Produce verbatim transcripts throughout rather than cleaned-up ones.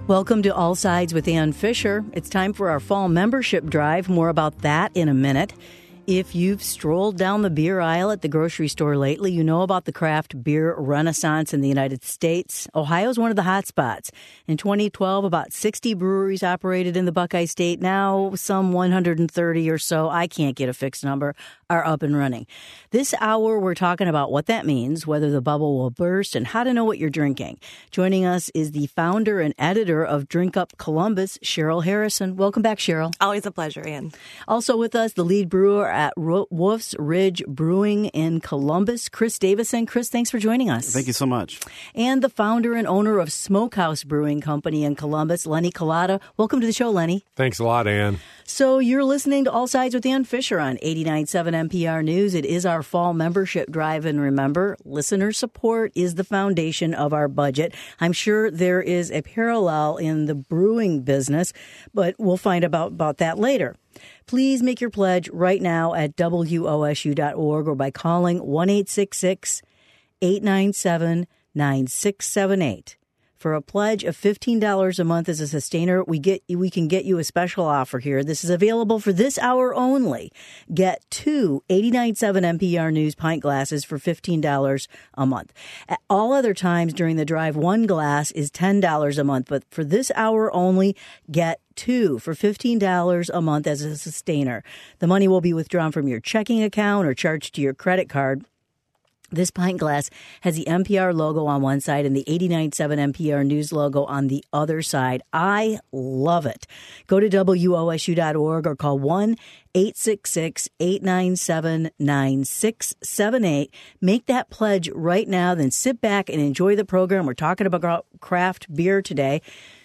Welcome to All Sides with Ann Fisher. It's time for our fall membership drive. More about that in a minute. If you've strolled down the beer aisle at the grocery store lately, you know about the craft beer renaissance in the United States. Ohio's one of the hot spots. In twenty twelve, about sixty breweries operated in the Buckeye State. Now, some one hundred thirty or so, I can't get a fixed number, are up and running. This hour, we're talking about what that means, whether the bubble will burst, and how to know what you're drinking. Joining us is the founder and editor of Drink Up Columbus, Cheryl Harrison. Welcome back, Cheryl. Always a pleasure, Ann. Also with us, the lead brewer at Wolf's Ridge Brewing in Columbus, Chris Davison. Chris, thanks for joining us. Thank you so much. And the founder and owner of Smokehouse Brewing Company in Columbus, Lenny Collada. Welcome to the show, Lenny. Thanks a lot, Ann. So you're listening to All Sides with Ann Fisher on eighty-nine point seven N P R News. It is our fall membership drive, and remember, listener support is the foundation of our budget. I'm sure there is a parallel in the brewing business, but we'll find out about that later. Please make your pledge right now at W O S U dot org or by calling one eight six six, eight nine seven, nine six seven eight. For a pledge of fifteen dollars a month as a sustainer, we get we can get you a special offer here. This is available for this hour only. Get two eighty-nine point seven N P R News pint glasses for fifteen dollars a month. At all other times during the drive, one glass is ten dollars a month. But for this hour only, get two for fifteen dollars a month as a sustainer. The money will be withdrawn from your checking account or charged to your credit card. This pint glass has the N P R logo on one side and the eighty-nine point seven N P R News logo on the other side. I love it. Go to W O S U dot org or call one eight six six, eight nine seven, nine six seven eight. Make that pledge right now, then sit back and enjoy the program. We're talking about craft beer today.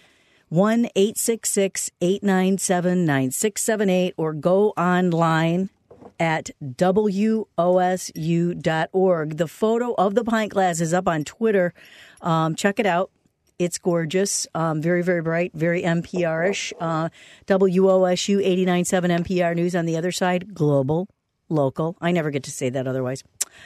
one eight six six, eight nine seven, nine six seven eight or go online at W O S U dot org. The photo of the pint glass is up on Twitter. Um, check it out. It's gorgeous. Um, very, very bright, very N P R-ish. Uh, W O S U eighty-nine point seven N P R News on the other side. Global, local. I never get to say that otherwise.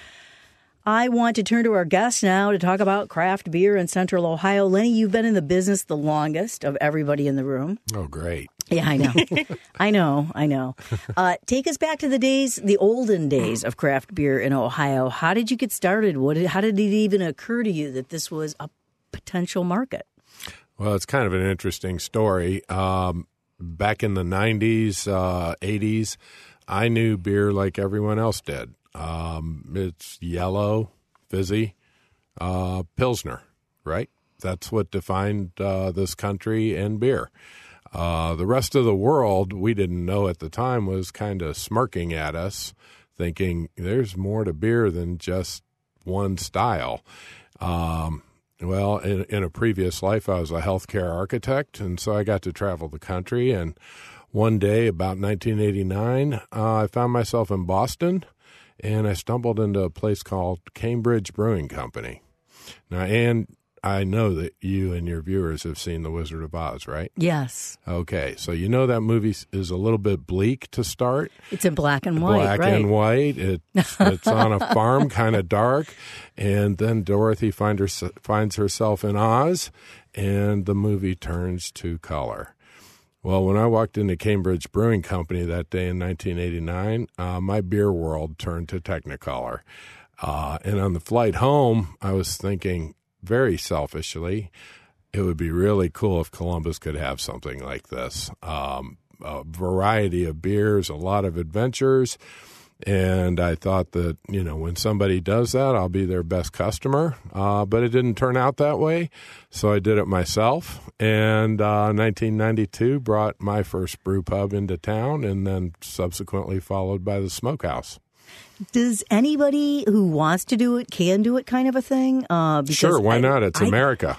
I want to turn to our guest now to talk about craft beer in Central Ohio. Lenny, you've been in the business the longest of everybody in the room. Oh, great. Yeah, I know. I know. I know. Uh, take us back to the days, the olden days of craft beer in Ohio. How did you get started? What? Did, how did it even occur to you that this was a potential market? Well, it's kind of an interesting story. Um, back in the nineties, uh, eighties, I knew beer like everyone else did. Um, it's yellow, fizzy, uh, Pilsner, right? That's what defined uh, this country and beer. Uh, the rest of the world, we didn't know at the time, was kind of smirking at us, thinking there's more to beer than just one style. Um, well, in, in a previous life, I was a healthcare architect, and so I got to travel the country. And one day, about nineteen eighty-nine, uh, I found myself in Boston, and I stumbled into a place called Cambridge Brewing Company. Now, Ann, I know that you and your viewers have seen The Wizard of Oz, right? Yes. Okay, so you know that movie is a little bit bleak to start. It's in black and white, Black right? and white. It, it's on a farm, kind of dark. And then Dorothy find her, finds herself in Oz, and the movie turns to color. Well, when I walked into Cambridge Brewing Company that day in nineteen eighty-nine, uh, my beer world turned to Technicolor. Uh, and on the flight home, I was thinking very selfishly, it would be really cool if Columbus could have something like this. Um, a variety of beers, a lot of adventures. And I thought that, you know, when somebody does that, I'll be their best customer. Uh, but it didn't turn out that way. So I did it myself. And uh, nineteen ninety-two brought my first brew pub into town, and then subsequently followed by the Smokehouse. Does anybody who wants to do it can do it kind of a thing? Uh, sure, why I, not? It's I, America.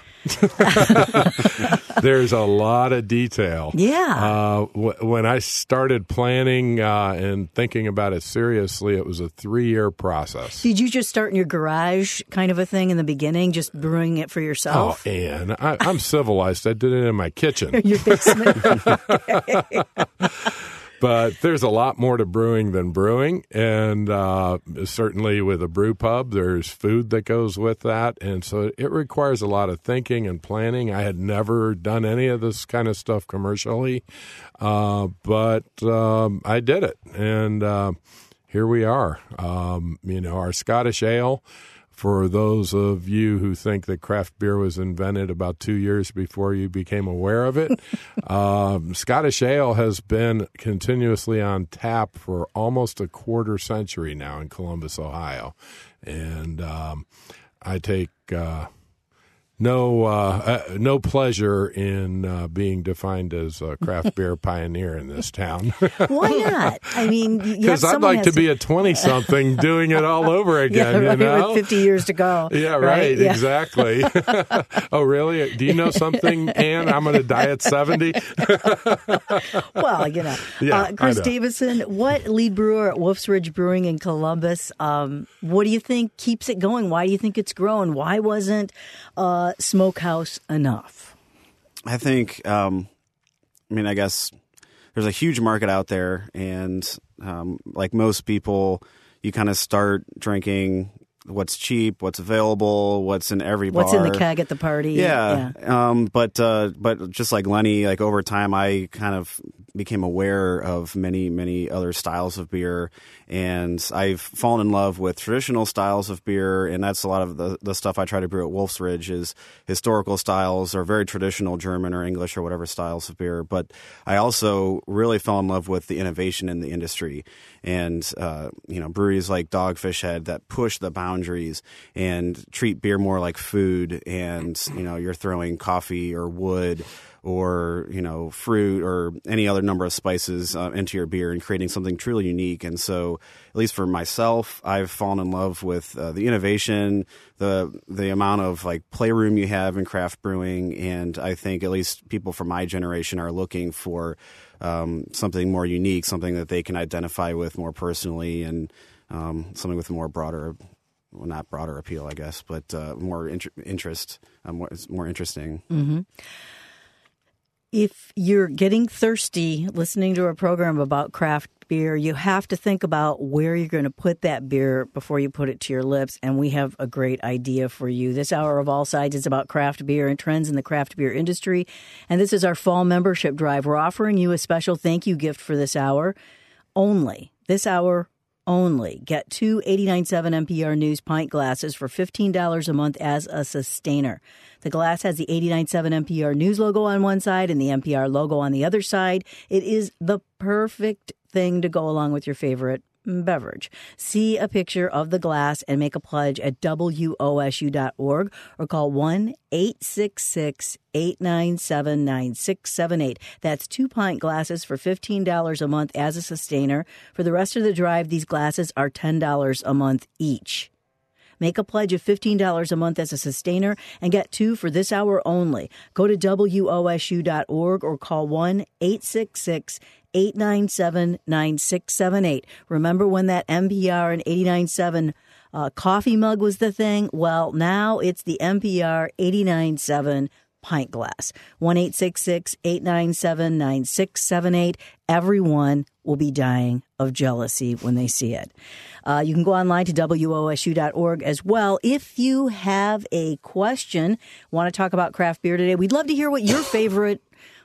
There's a lot of detail. Yeah. Uh, w- when I started planning uh, and thinking about it seriously, it was a three-year process. Did you just start in your garage kind of a thing in the beginning, just brewing it for yourself? Oh, Ann, I, I'm civilized. I did it in my kitchen. Your basement? Okay. But there's a lot more to brewing than brewing. And uh, certainly with a brew pub, there's food that goes with that. And so it requires a lot of thinking and planning. I had never done any of this kind of stuff commercially, uh, but um, I did it. And uh, here we are. Um, you know, our Scottish ale, for those of you who think that craft beer was invented about two years before you became aware of it, um, Scottish ale has been continuously on tap for almost a quarter century now in Columbus, Ohio. And um, I take uh, no uh, uh, no pleasure in uh, being defined as a craft beer pioneer in this town. Why not? I mean, because I'd like to, to be a twenty-something doing it all over again. Yeah, right, you know, with fifty years to go. Yeah, right. right yeah. Exactly. Oh, really? Do you know something, Ann? I'm going to die at seventy. Well, you know, yeah, uh, Chris know. Davison, what lead brewer at Wolf's Ridge Brewing in Columbus? Um, what do you think keeps it going? Why do you think it's growing? Why wasn't uh, Smokehouse enough? I think, um, I mean, I guess there's a huge market out there, and um, like most people, you kind of start drinking what's cheap, what's available, what's in every bar. What's in the keg at the party. Yeah. yeah. Um, but uh, but just like Lenny, like over time, I kind of became aware of many, many other styles of beer. And I've fallen in love with traditional styles of beer. And that's a lot of the, the stuff I try to brew at Wolf's Ridge is historical styles or very traditional German or English or whatever styles of beer. But I also really fell in love with the innovation in the industry. And, uh, you know, breweries like Dogfish Head that push the boundaries and treat beer more like food. And, you know, you're throwing coffee or wood or, you know, fruit or any other number of spices uh, into your beer and creating something truly unique. And so, at least for myself, I've fallen in love with uh, the innovation, the the amount of like playroom you have in craft brewing. And I think at least people from my generation are looking for um, something more unique, something that they can identify with more personally, and um, something with a more broader, well, not broader appeal, I guess, but uh, more int- interest, uh, more, more interesting. Mm-hmm. If you're getting thirsty listening to a program about craft beer, you have to think about where you're going to put that beer before you put it to your lips, and we have a great idea for you. This hour of All Sides is about craft beer and trends in the craft beer industry, and this is our fall membership drive. We're offering you a special thank you gift for this hour only. This hour only. Get two eighty-nine point seven N P R News pint glasses for fifteen dollars a month as a sustainer. The glass has the eighty-nine point seven N P R News logo on one side and the N P R logo on the other side. It is the perfect thing to go along with your favorite beverage. See a picture of the glass and make a pledge at W O S U dot org or call one eight six six, eight nine seven, nine six seven eight. That's two pint glasses for fifteen dollars a month as a sustainer. For the rest of the drive, these glasses are ten dollars a month each. Make a pledge of fifteen dollars a month as a sustainer and get two for this hour only. Go to W O S U dot org or call one eight six six, eight nine seven, nine six seven eight. Remember when that N P R and eighty-nine point seven uh, coffee mug was the thing? Well, now it's the N P R eighty-nine point seven pint glass. one eight six six, eight nine seven, nine six seven eight. Everyone will be dying of jealousy when they see it. Uh, you can go online to W O S U dot org as well. If you have a question, want to talk about craft beer today, we'd love to hear what your favorite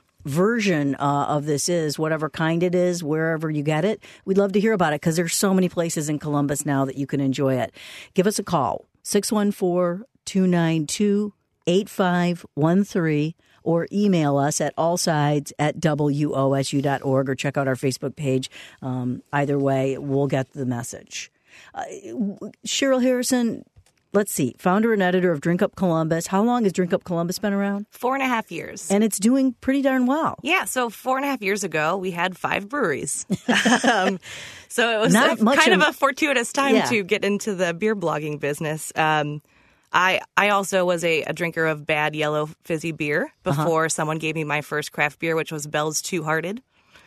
version uh, of this is, whatever kind it is, wherever you get it. We'd love to hear about it because there's so many places in Columbus now that you can enjoy it. Give us a call, six one four, two nine two, eight five one three, or email us at allsides at W O S U dot org or check out our Facebook page. Um, either way, we'll get the message. Uh, Cheryl Harrison, let's see, founder and editor of Drink Up Columbus. How long has Drink Up Columbus been around? Four and a half years. And it's doing pretty darn well. Yeah, so four and a half years ago, we had five breweries. um, so it was Not a, much kind of, of a fortuitous time yeah. to get into the beer blogging business. Um, I I also was a, a drinker of bad yellow fizzy beer before uh-huh. someone gave me my first craft beer, which was Bell's Two Hearted.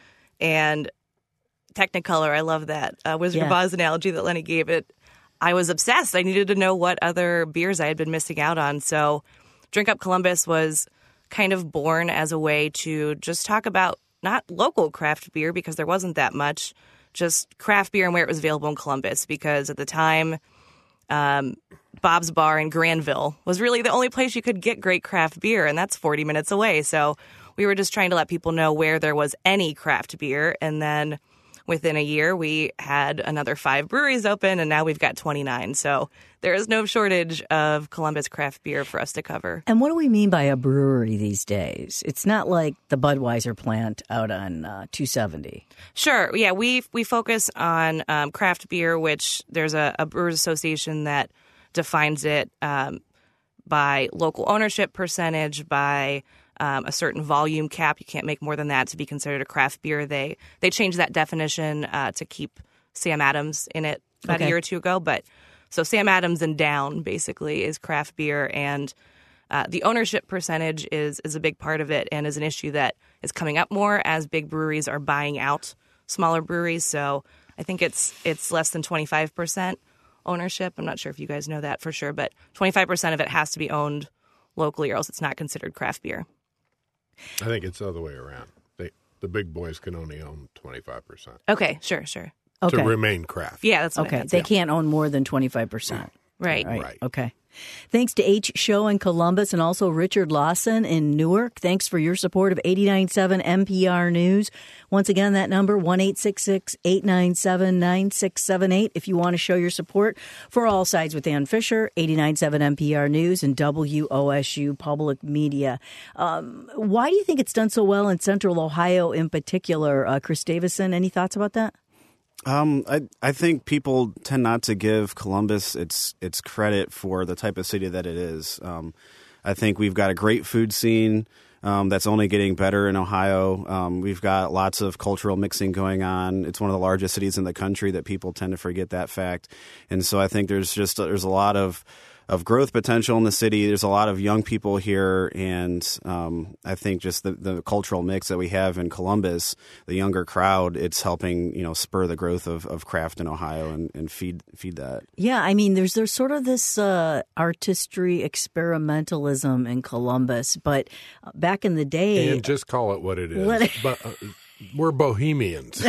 And Technicolor, I love that. Uh, Wizard yeah. of Oz analogy that Lenny gave it. I was obsessed. I needed to know what other beers I had been missing out on. So Drink Up Columbus was kind of born as a way to just talk about not local craft beer because there wasn't that much, just craft beer and where it was available in Columbus. Because at the time, um, Bob's Bar in Granville was really the only place you could get great craft beer, and that's forty minutes away. So we were just trying to let people know where there was any craft beer, and then within a year, we had another five breweries open, and now we've got twenty-nine. So there is no shortage of Columbus craft beer for us to cover. And what do we mean by a brewery these days? It's not like the Budweiser plant out on uh, two seventy. Sure. Yeah, we we focus on um, craft beer, which there's a, a Brewers Association that defines it um, by local ownership percentage, by Um, a certain volume cap. You can't make more than that to be considered a craft beer. They they changed that definition uh, to keep Sam Adams in it about Okay. a year or two ago. But so Sam Adams and down basically is craft beer, and uh, the ownership percentage is is a big part of it, and is an issue that is coming up more as big breweries are buying out smaller breweries. So I think it's it's less than twenty-five percent ownership. I'm not sure if you guys know that for sure, but twenty-five percent of it has to be owned locally, or else it's not considered craft beer. I think it's the other way around. They, the big boys can only own twenty-five percent Okay, sure, sure. Okay. to remain craft. Yeah, that's what I Okay. meant. They can't own more than twenty-five percent. Right. Right. Right. Okay. Thanks to H. Show in Columbus and also Richard Lawson in Newark. Thanks for your support of eighty-nine point seven N P R News. Once again, that number, one eight six six, eight nine seven, nine six seven eight. If you want to show your support for All Sides with Ann Fisher, eighty-nine point seven N P R News and W O S U Public Media. Um, why do you think it's done so well in Central Ohio in particular? Uh, Chris Davison, any thoughts about that? Um, I I think people tend not to give Columbus its its credit for the type of city that it is. Um, I think we've got a great food scene um, that's only getting better in Ohio. Um, we've got lots of cultural mixing going on. It's one of the largest cities in the country that people tend to forget that fact. And so I think there's just there's a lot of of growth potential in the city. There's a lot of young people here, and um, I think just the, the cultural mix that we have in Columbus, the younger crowd, it's helping you know spur the growth of, of craft in Ohio and, and feed feed that. Yeah, I mean, there's there's sort of this uh, artistry experimentalism in Columbus, but back in the day, And just call it what it is. Let it- But, uh, we're bohemians.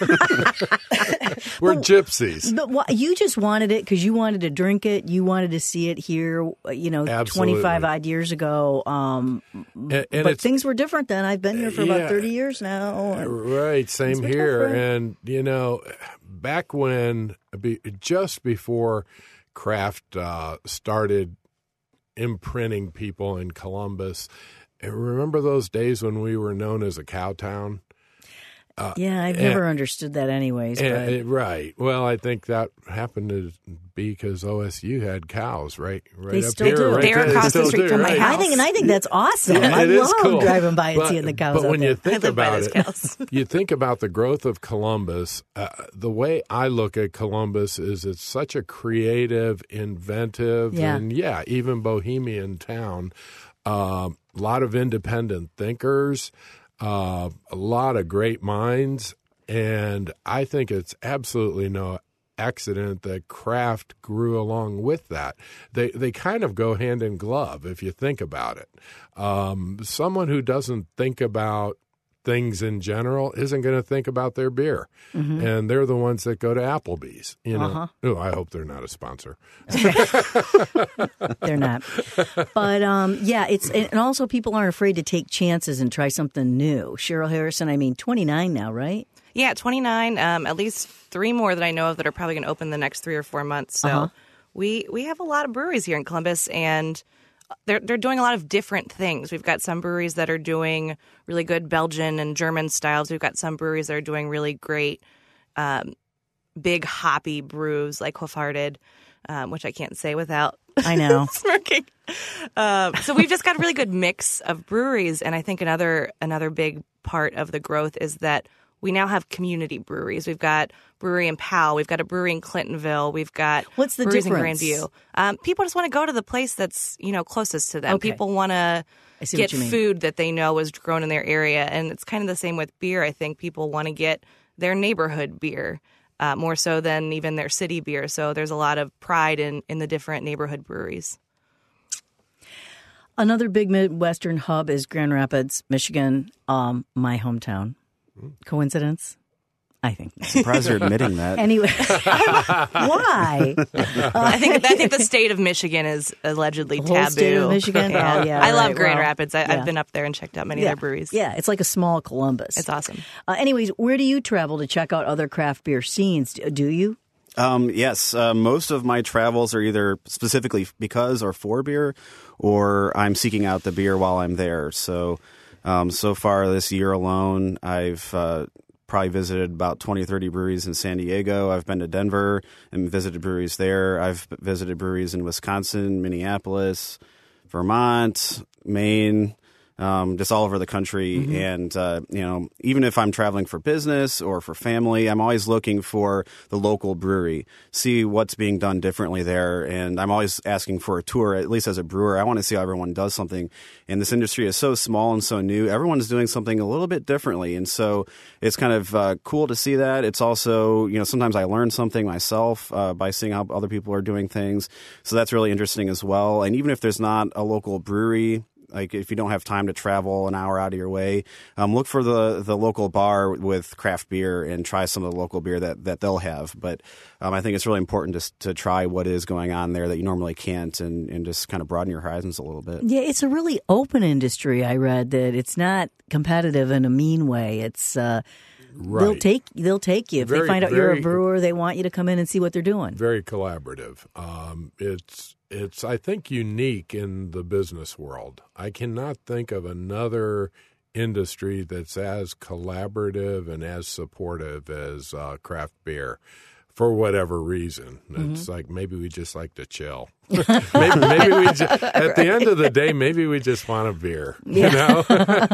We're gypsies. but wha- you just wanted it because you wanted to drink it. You wanted to see it here, you know, Absolutely. twenty-five odd years ago. Um, And, and but it's, things were different then. I've been here for Yeah. about thirty years now. and- Right, same Things were here. different. And, you know, back when, be, just before craft uh, started imprinting people in Columbus, remember those days when we were known as a cow town? yeah, I've and- never understood that anyways. And- But and- right. Well, I think that happened to be because O S U had cows, right? Right They up still here, do. right They're there. They across the still street do, from my right. house. I think, and I think that's awesome. Yeah, I it is love cool. driving by and But- seeing the cows. But out when there. you think I live by about those it, cows. you think about the growth of Columbus. Uh, the way I look at Columbus is it's such a creative, inventive, Yeah. and yeah, even bohemian town. A um, lot of independent thinkers, uh, a lot of great minds, and I think it's absolutely no accident that craft grew along with that. They they kind of go hand in glove if you think about it. Um, someone who doesn't think about things in general isn't going to think about their beer, Mm-hmm. and they're the ones that go to Applebee's. You know, Uh-huh. oh, I hope they're not a sponsor. They're not. But um, yeah, it's and also people aren't afraid to take chances and try something new. Cheryl Harrison, I mean, twenty-nine now, right? Yeah, twenty-nine. Um, at least three more that I know of that are probably going to open the next three or four months. So Uh-huh. we we have a lot of breweries here in Columbus, and they're they're doing a lot of different things. We've got some breweries that are doing really good Belgian and German styles. We've got some breweries that are doing really great um, big hoppy brews like Hoofharted, um, which I can't say without I know. smirking. Um, so we've just got a really good mix of breweries, and I think another another big part of the growth is that we now have community breweries. We've got brewery in Powell. We've got a brewery in Clintonville. We've got What's the breweries difference? in Grandview. Um, people just want to go to the place that's you know closest to them. Okay. People want to I see get what you mean. food that they know is grown in their area, and it's kind of the same with beer. I think people want to get their neighborhood beer uh, more so than even their city beer. So there's a lot of pride in in the different neighborhood breweries. Another big Midwestern hub is Grand Rapids, Michigan, um, my hometown. Coincidence? I think not. Surprised you're admitting that. Anyway, why? I think I think the state of Michigan is allegedly The whole taboo. state of Michigan? Yeah. Oh, yeah, I love right, Grand well, Rapids. I, yeah. I've been up there and checked out many yeah. of their breweries. Yeah, it's like a small Columbus. It's awesome. Uh, anyways, where do you travel to check out other craft beer scenes? Do you? Um, yes, uh, most of my travels are either specifically because or for beer, or I'm seeking out the beer while I'm there. So, um, so far this year alone, I've uh, probably visited about twenty, thirty breweries in San Diego. I've been to Denver and visited breweries there. I've visited breweries in Wisconsin, Minneapolis, Vermont, Maine. Um, just all over the country. Mm-hmm. And, uh, you know, even if I'm traveling for business or for family, I'm always looking for the local brewery, see what's being done differently there. And I'm always asking for a tour, at least as a brewer. I want to see how everyone does something. And this industry is so small and so new. Everyone's doing something a little bit differently. And so it's kind of uh, cool to see that. It's also, you know, sometimes I learn something myself uh, by seeing how other people are doing things. So that's really interesting as well. And even if there's not a local brewery, like if you don't have time to travel an hour out of your way, um, look for the, the local bar with craft beer and try some of the local beer that, that they'll have. But um, I think it's really important to to try what is going on there that you normally can't, and, and just kind of broaden your horizons a little bit. Yeah, it's a really open industry. I read that it's not competitive in a mean way. It's uh, Right. they'll take they'll take you if Very- they find out you're a very- brewer. They want you to come in and see what they're doing. Very collaborative. Um, it's it's I think unique in the business world. I cannot think of another industry that's as collaborative and as supportive as uh, craft beer. For whatever reason, Mm-hmm. it's like maybe we just like to chill. maybe, maybe we just, at the end of the day, maybe we just want a beer. You know.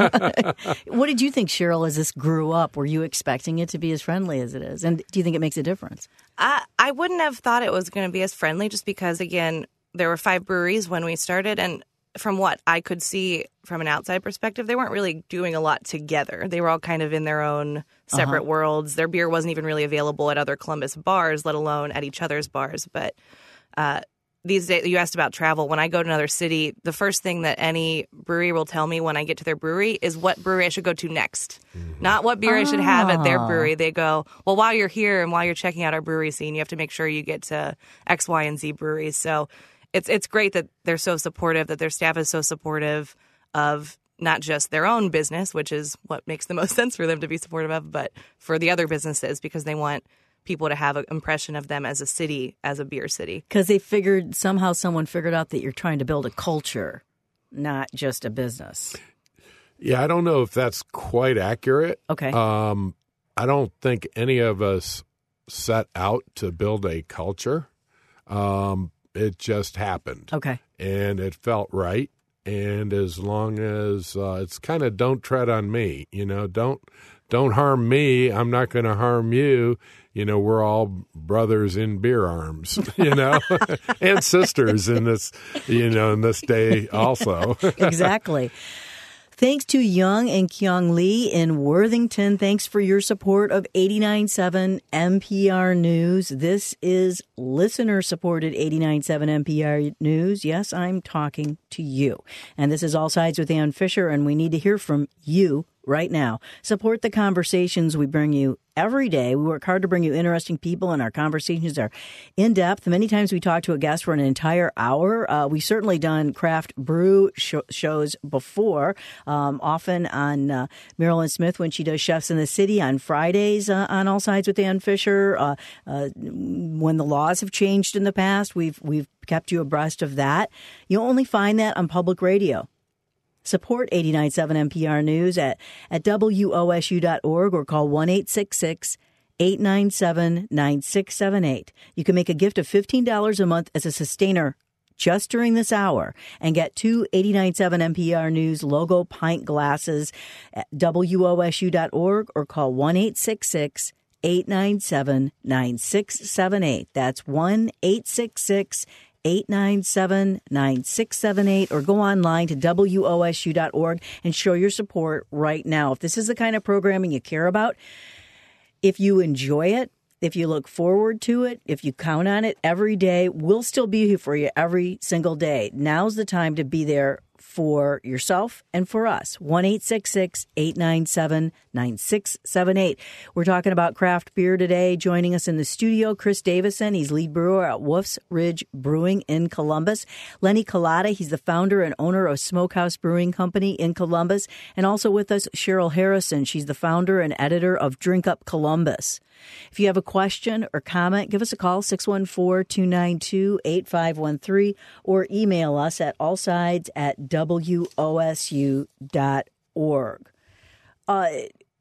What did you think, Cheryl, as this grew up? Were you expecting it to be as friendly as it is? And do you think it makes a difference? I, I wouldn't have thought it was going to be as friendly just because, again, there were five breweries when we started. And from what I could see from an outside perspective, they weren't really doing a lot together. They were all kind of in their own separate uh-huh. worlds. Their beer wasn't even really available at other Columbus bars, let alone at each other's bars. But uh, these days, you asked about travel. When I go to another city, the first thing that any brewery will tell me when I get to their brewery is what brewery I should go to next. Mm-hmm. Not what beer oh. I should have at their brewery. They go, well, while you're here and while you're checking out our brewery scene, you have to make sure you get to X, Y, and Z breweries. So it's it's great that they're so supportive, that their staff is so supportive of not just their own business, which is what makes the most sense for them to be supportive of, but for the other businesses, because they want people to have an impression of them as a city, as a beer city. Because they figured, somehow someone figured out that you're trying to build a culture, not just a business. Yeah, I don't know if that's quite accurate. Okay. Um, I don't think any of us set out to build a culture. Um, it just happened. Okay. And it felt right. And as long as uh, it's kind of don't tread on me, you know, don't don't harm me. I'm not going to harm you. You know, we're all brothers in beer arms, you know, and sisters in this, you know, in this day also. Exactly. Thanks to Young and Kyung Lee in Worthington. Thanks for your support of eighty-nine point seven N P R News. This is listener-supported eighty-nine point seven N P R News. Yes, I'm talking to you. And this is All Sides with Ann Fisher, and we need to hear from you right now. Support the conversations we bring you every day. We work hard to bring you interesting people, and our conversations are in-depth. Many times we talk to a guest for an entire hour. Uh, we've certainly done craft brew sh- shows before, um, often on uh, Marilyn Smith when she does Chefs in the City on Fridays uh, on All Sides with Ann Fisher. Uh, uh, when the laws have changed in the past, we've we've kept you abreast of that. You'll only find that on public radio. Support eighty-nine point seven N P R News at, at W O S U dot org or call one eight six six, eight nine seven, nine six seven eight. You can make a gift of fifteen dollars a month as a sustainer just during this hour and get two eighty-nine point seven N P R News logo pint glasses at W O S U dot org or call one eight six six, eight nine seven, nine six seven eight. That's one eight six six, eight nine seven, nine six seven eight, or go online to W O S U dot org and show your support right now. If this is the kind of programming you care about, if you enjoy it, if you look forward to it, if you count on it every day, we'll still be here for you every single day. Now's the time to be there for yourself and for us. one eight six six, eight nine seven, nine six seven eight. We're talking about craft beer today. Joining us in the studio, Chris Davison. He's lead brewer at Wolf's Ridge Brewing in Columbus. Lenny Collada. He's the founder and owner of Smokehouse Brewing Company in Columbus. And also with us, Cheryl Harrison. She's the founder and editor of Drink Up Columbus. If you have a question or comment, give us a call, six one four, two nine two, eight five one three, or email us at allsides at W O S U dot org. Uh,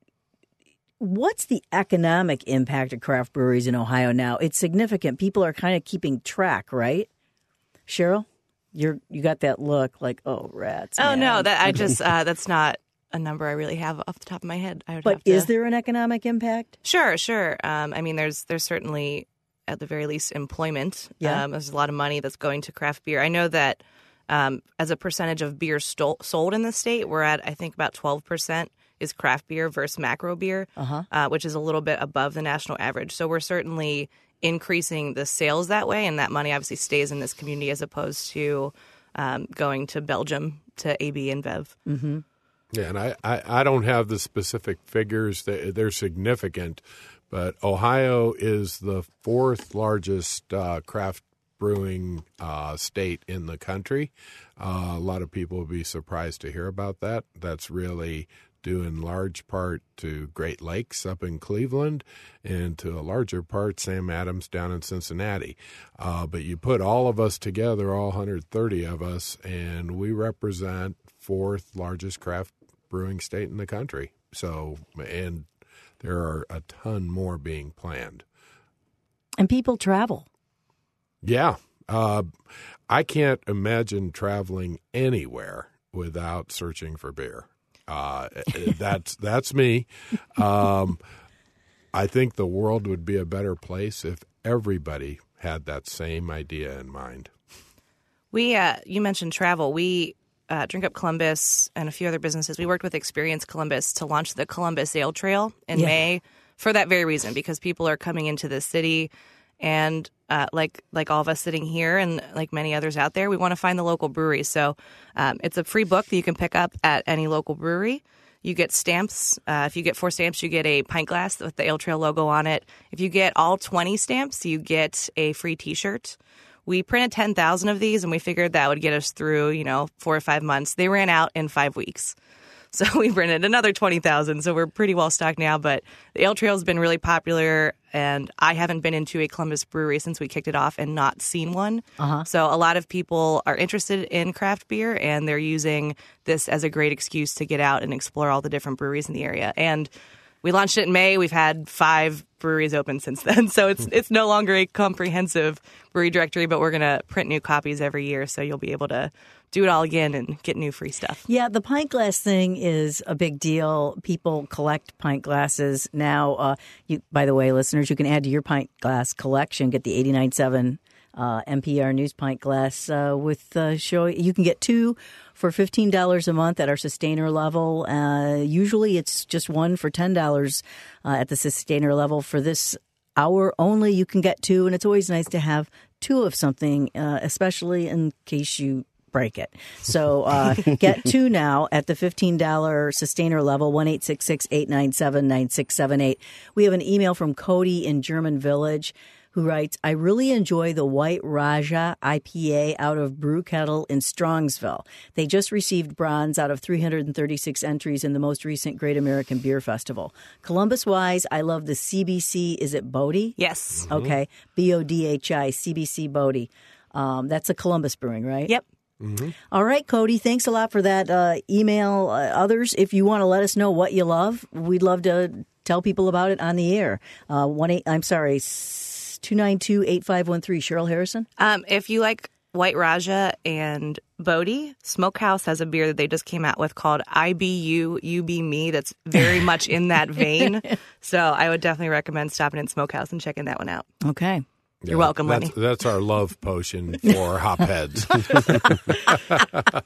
what's the economic impact of craft breweries in Ohio now? It's significant. People are kind of keeping track, right? Cheryl, you're you got that look like, oh, rats. Oh, man. no, that I just uh, that's not a number I really have off the top of my head. I would But have to... is there an economic impact? Sure, sure. Um, I mean, there's there's certainly, at the very least, employment. Yeah. Um, there's a lot of money that's going to craft beer. I know that um, as a percentage of beer stol- sold in the state, we're at, I think, about twelve percent is craft beer versus macro beer, Uh-huh. uh, which is a little bit above the national average. So we're certainly increasing the sales that way, and that money obviously stays in this community as opposed to um, going to Belgium to A B InBev. Mm-hmm. Yeah, and I, I, I don't have the specific figures. They're, they're significant, but Ohio is the fourth largest uh, craft brewing uh, state in the country. Uh, a lot of people will be surprised to hear about that. That's really due in large part to Great Lakes up in Cleveland and to a larger part Sam Adams down in Cincinnati. Uh, but you put all of us together, all one hundred thirty of us, and we represent fourth largest craft brewing state in the country. So, and there are a ton more being planned. And people travel. Yeah. Uh, I can't imagine traveling anywhere without searching for beer. Uh, that's, that's me. Um, I think the world would be a better place if everybody had that same idea in mind. We, uh, you mentioned travel. We, Uh, Drink Up Columbus and a few other businesses, we worked with Experience Columbus to launch the Columbus Ale Trail in Yeah. May for that very reason, because people are coming into the city and uh, like like all of us sitting here and like many others out there, we want to find the local brewery. So um, it's a free book that you can pick up at any local brewery. You get stamps. Uh, if you get four stamps, you get a pint glass with the Ale Trail logo on it. If you get all twenty stamps, you get a free T-shirt. We printed ten thousand of these, and we figured that would get us through, you know, four or five months. They ran out in five weeks. So we printed another twenty thousand. So we're pretty well stocked now. But the Ale Trail has been really popular, and I haven't been into a Columbus brewery since we kicked it off and not seen one. Uh-huh. So a lot of people are interested in craft beer, and they're using this as a great excuse to get out and explore all the different breweries in the area. And we launched it in May. We've had five breweries open since then. So it's it's no longer a comprehensive brewery directory, but we're going to print new copies every year. So you'll be able to do it all again and get new free stuff. Yeah, the pint glass thing is a big deal. People collect pint glasses now. Uh, you, by the way, listeners, you can add to your pint glass collection, get the eighty-nine point seven uh, N P R News pint glass uh, with uh, show. You can get two for fifteen dollars a month at our Sustainer level. Uh, usually it's just one for ten dollars uh, at the Sustainer level. For this hour only, you can get two, and it's always nice to have two of something, uh, especially in case you break it. So uh, get two now at the fifteen dollars Sustainer level, one eight six six, eight nine seven, nine six seven eight. We have an email from Cody in German Village, who writes, I really enjoy the White Raja I P A out of Brew Kettle in Strongsville. They just received bronze out of three hundred thirty-six entries in the most recent Great American Beer Festival. Columbus-wise, I love the C B C. Is it Bodhi? Yes. Mm-hmm. Okay. B O D H I, C B C Bodhi. Um, that's a Columbus brewing, right? Yep. Mm-hmm. All right, Cody, thanks a lot for that uh, email. Uh, others, if you want to let us know what you love, we'd love to tell people about it on the air. Uh, one eight, I'm sorry, two nine two, eight five one three. Cheryl Harrison? Um, if you like White Raja and Bodhi, Smokehouse has a beer that they just came out with called I B U, You Be Me. That's very much in that vein. So I would definitely recommend stopping in Smokehouse and checking that one out. Okay. You're Yeah, welcome, that's, Lenny. That's our love potion for hopheads.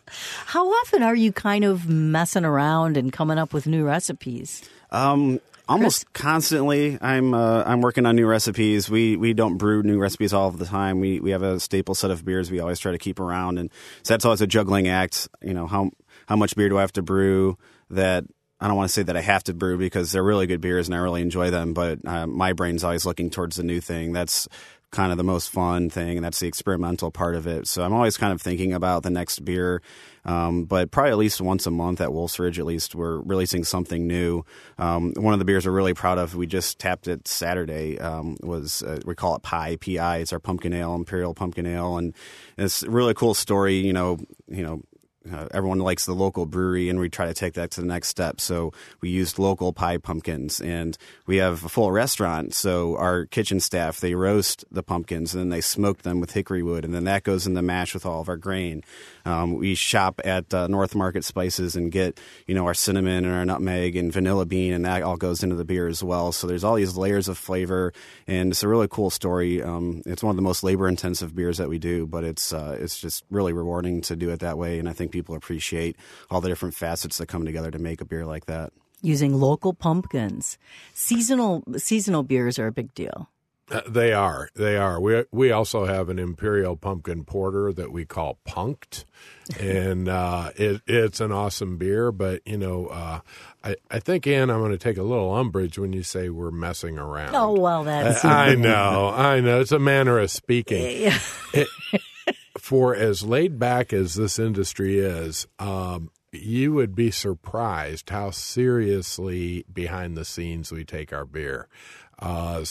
How often are you kind of messing around and coming up with new recipes? Um, Almost Chris? constantly, I'm uh, I'm working on new recipes. We we don't brew new recipes all of the time. We we have a staple set of beers we always try to keep around, and so that's always a juggling act. You know, how how much beer do I have to brew? That I don't want to say that I have to brew because they're really good beers and I really enjoy them. But uh, my brain's always looking towards the new thing. That's kind of the most fun thing, and that's the experimental part of it. So I'm always kind of thinking about the next beer, um, but probably at least once a month at Wolf's Ridge, at least we're releasing something new. Um, one of the beers we're really proud of, we just tapped it Saturday, um, was uh, we call it Pie, P I. It's our pumpkin ale, Imperial Pumpkin Ale, and it's a really cool story. You know, you know. Uh, everyone likes the local brewery, and we try to take that to the next step. So we used local pie pumpkins, and we have a full restaurant. So our kitchen staff, they roast the pumpkins, and then they smoke them with hickory wood, and then that goes in the mash with all of our grain. Um, we shop at uh, North Market Spices and get, you know, our cinnamon and our nutmeg and vanilla bean, and that all goes into the beer as well. So there's all these layers of flavor, and it's a really cool story. Um, it's one of the most labor-intensive beers that we do, but it's uh, it's just really rewarding to do it that way, and I think people appreciate all the different facets that come together to make a beer like that. Using local pumpkins. Seasonal seasonal beers are a big deal. Uh, they are. They are. We we also have an Imperial Pumpkin Porter that we call Punked, and uh, it, it's an awesome beer. But, you know, uh, I, I think, Ann, I'm going to take a little umbrage when you say we're messing around. Oh, well, that's... I, I know. I know. It's a manner of speaking. it, For as laid back as this industry is, um, you would be surprised how seriously behind the scenes we take our beer. Uh,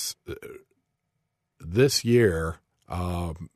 this year, um,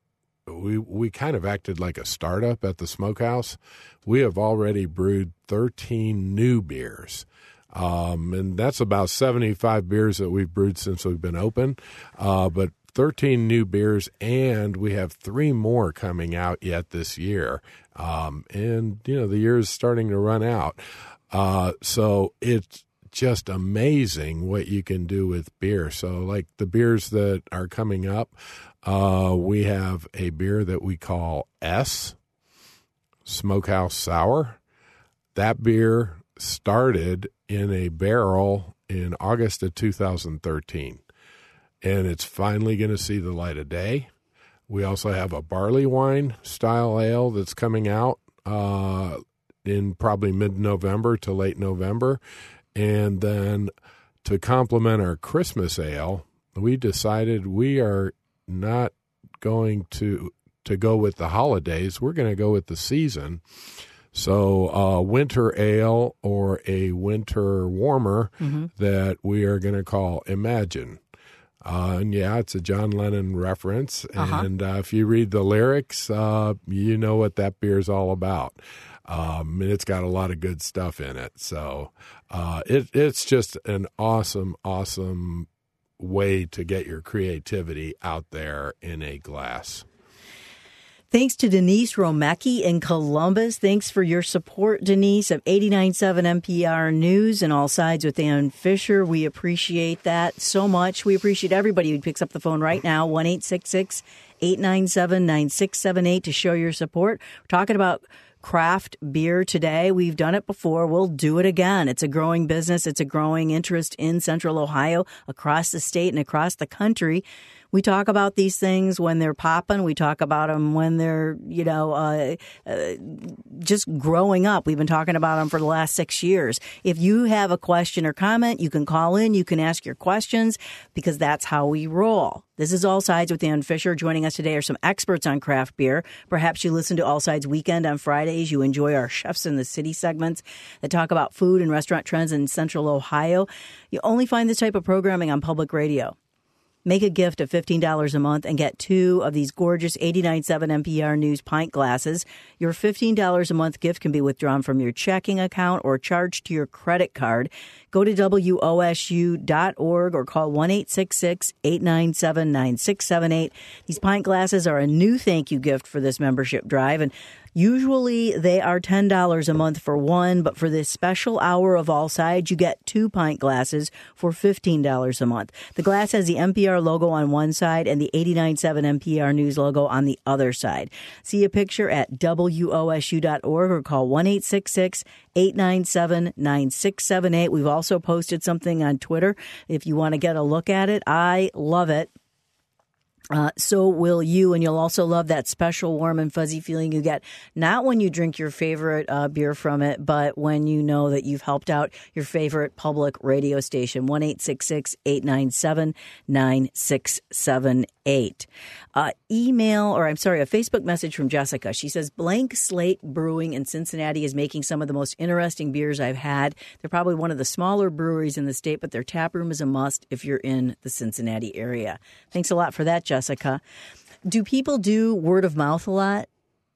we we kind of acted like a startup at the smokehouse. We have already brewed thirteen new beers. Um, and that's about seventy-five beers that we've brewed since we've been open. Uh, but thirteen new beers, and we have three more coming out yet this year. Um, and, you know, the year is starting to run out. Uh, so it's just amazing what you can do with beer. So, like the beers that are coming up, uh, we have a beer that we call S, Smokehouse Sour. That beer started in a barrel in August of two thousand thirteen. And it's finally going to see the light of day. We also have a barley wine style ale that's coming out uh, in probably mid-November to late November. And then to complement our Christmas ale, we decided we are not going to to go with the holidays. We're going to go with the season. So uh, winter ale or a winter warmer mm-hmm. that we are going to call Imagine. Uh, and yeah, it's a John Lennon reference. Uh-huh. And uh, if you read the lyrics, uh, you know what that beer is all about. Um, and it's got a lot of good stuff in it. So uh, it, it's just an awesome, awesome way to get your creativity out there in a glass. Thanks to Denise Romecki in Columbus. Thanks for your support, Denise, of eighty-nine point seven N P R News and All Sides with Ann Fisher. We appreciate that so much. We appreciate everybody who picks up the phone right now, one eight six six, eight nine seven, nine six seven eight, to show your support. We're talking about craft beer today. We've done it before. We'll do it again. It's a growing business. It's a growing interest in Central Ohio, across the state and across the country. We talk about these things when they're popping. We talk about them when they're, you know, uh, uh, just growing up. We've been talking about them for the last six years. If you have a question or comment, you can call in. You can ask your questions, because that's how we roll. This is All Sides with Ann Fisher. Joining us today are some experts on craft beer. Perhaps you listen to All Sides Weekend on Fridays. You enjoy our Chefs in the City segments that talk about food and restaurant trends in Central Ohio. You only find this type of programming on public radio. Make a gift of fifteen dollars a month and get two of these gorgeous eighty-nine point seven N P R News pint glasses. Your fifteen dollars a month gift can be withdrawn from your checking account or charged to your credit card. Go to W O S U dot org or call one eight six six, eight nine seven, nine six seven eight. These pint glasses are a new thank you gift for this membership drive, and usually they are ten dollars a month for one, but for this special hour of All Sides, you get two pint glasses for fifteen dollars a month. The glass has the N P R logo on one side and the eighty-nine point seven N P R News logo on the other side. See a picture at W O S U dot org or call one eight six six, eight nine seven, nine six seven eight. We've also posted something on Twitter if you want to get a look at it. I love it. Uh, so will you, and you'll also love that special warm and fuzzy feeling you get, not when you drink your favorite uh, beer from it, but when you know that you've helped out your favorite public radio station. one eight six six, eight nine seven, nine six seven eight. Uh, email, or I'm sorry, a Facebook message from Jessica. She says, Blank Slate Brewing in Cincinnati is making some of the most interesting beers I've had. They're probably one of the smaller breweries in the state, but their tap room is a must if you're in the Cincinnati area. Thanks a lot for that, Jessica. Do people do word of mouth a lot,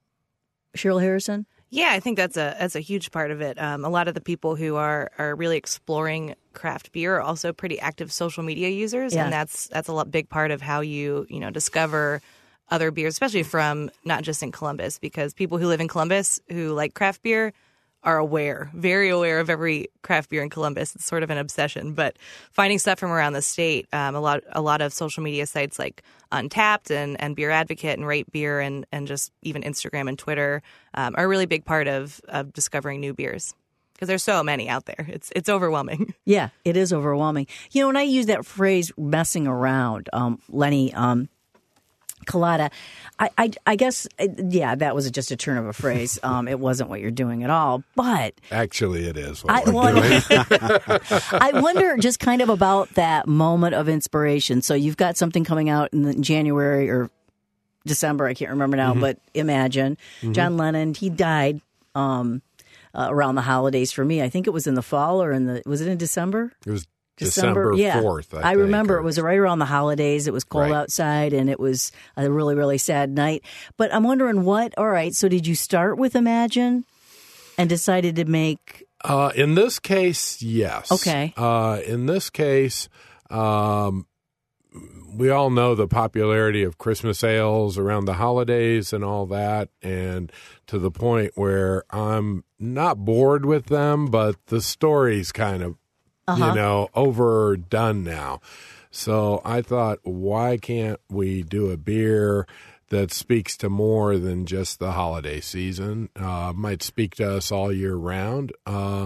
Cheryl Harrison? Yeah, I think that's a that's a huge part of it. Um, a lot of the people who are, are really exploring craft beer are also pretty active social media users, Yeah. and that's that's a lot, big part of how you you know discover other beers, especially from not just in Columbus, because people who live in Columbus who like craft beer are aware, very aware of every craft beer in Columbus. It's sort of an obsession. But finding stuff from around the state, um, a lot a lot of social media sites like Untapped and, and Beer Advocate and Rate Beer and, and just even Instagram and Twitter um, are a really big part of, of discovering new beers. Because there's so many out there. It's it's overwhelming. Yeah, it is overwhelming. You know, when I use that phrase messing around, um, Lenny, um, Colada, I, I, I guess, yeah, that was just a turn of a phrase. Um, it wasn't what you're doing at all. But Actually, it is what I we're wonder, doing. I wonder just kind of about that moment of inspiration. So you've got something coming out in the- January or December, I can't remember now, Mm-hmm. but Imagine. Mm-hmm. John Lennon, he died um, uh, around the holidays for me. I think it was in the fall or in the, was it in December? It was December, December yeah. fourth, I, I think, remember or- it was right around the holidays. It was cold Right. outside, and it was a really, really sad night. But I'm wondering what, all right, so did you start with Imagine and decided to make, Uh, in this case, yes. Okay. Uh, in this case, um, we all know the popularity of Christmas ales around the holidays and all that, and to the point where I'm not bored with them, but the story's kind of, Uh-huh. you know, overdone now. So I thought, why can't we do a beer that speaks to more than just the holiday season? Uh, might speak to us all year round. Uh,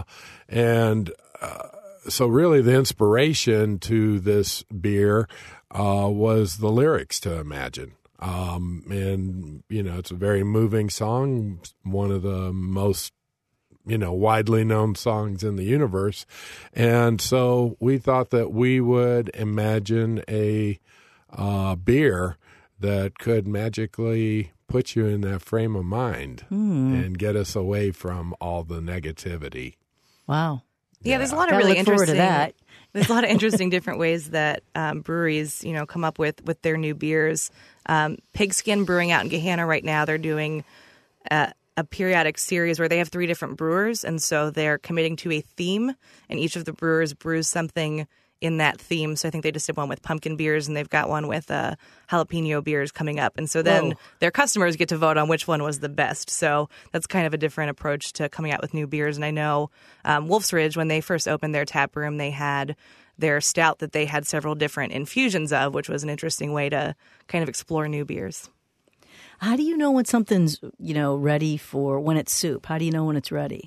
and uh, so really the inspiration to this beer uh, was the lyrics to Imagine. Um, and, you know, it's a very moving song, one of the most you know, widely known songs in the universe. And so we thought that we would imagine a uh, beer that could magically put you in that frame of mind Hmm. and get us away from all the negativity. wow. Yeah, there's a lot of Gotta really look forward to interesting. that. There's a lot of interesting different ways that um, breweries, you know, come up with with their new beers. Um, Pigskin Brewing out in Gahanna right now, they're doing uh, a periodic series where they have three different brewers, and so they're committing to a theme, and each of the brewers brews something in that theme. So I think they just did one with pumpkin beers, and they've got one with uh, jalapeno beers coming up. And so then Whoa. their customers get to vote on which one was the best. So that's kind of a different approach to coming out with new beers. And I know um, Wolf's Ridge, when they first opened their tap room, they had their stout that they had several different infusions of, which was an interesting way to kind of explore new beers. How do you know when something's, you know, ready for, when it's soup? How do you know when it's ready?